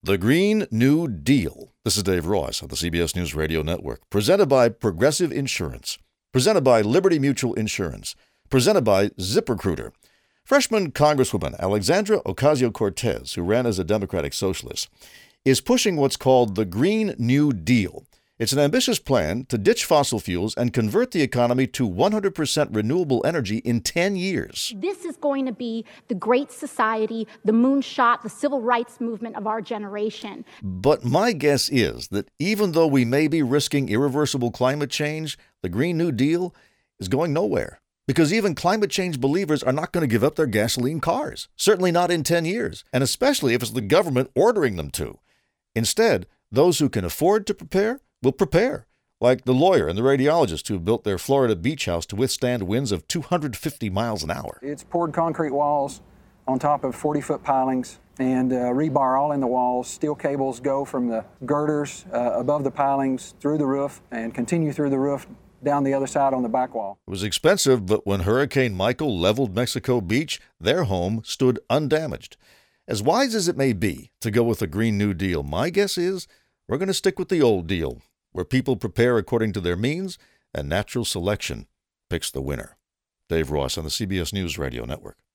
The Green New Deal. This is Dave Ross of the CBS News Radio Network. Presented by Progressive Insurance. Presented by Liberty Mutual Insurance. Presented by ZipRecruiter. Freshman Congresswoman Alexandria Ocasio-Cortez, who ran as a Democratic Socialist, is pushing what's called the Green New Deal. It's an ambitious plan to ditch fossil fuels and convert the economy to 100% renewable energy in 10 years. This is going to be the great society, the moonshot, the civil rights movement of our generation. But my guess is that even though we may be risking irreversible climate change, the Green New Deal is going nowhere. Because even climate change believers are not going to give up their gasoline cars. Certainly not in 10 years, and especially if it's the government ordering them to. Instead, those who can afford to prepare will prepare, like the lawyer and the radiologist who built their Florida beach house to withstand winds of 250 miles an hour. It's poured concrete walls on top of 40-foot pilings and rebar all in the walls. Steel cables go from the girders above the pilings through the roof and continue through the roof down the other side on the back wall. It was expensive, but when Hurricane Michael leveled Mexico Beach, their home stood undamaged. As wise as it may be to go with the Green New Deal, my guess is we're going to stick with the old deal, where people prepare according to their means and natural selection picks the winner. Dave Ross on the CBS News Radio Network.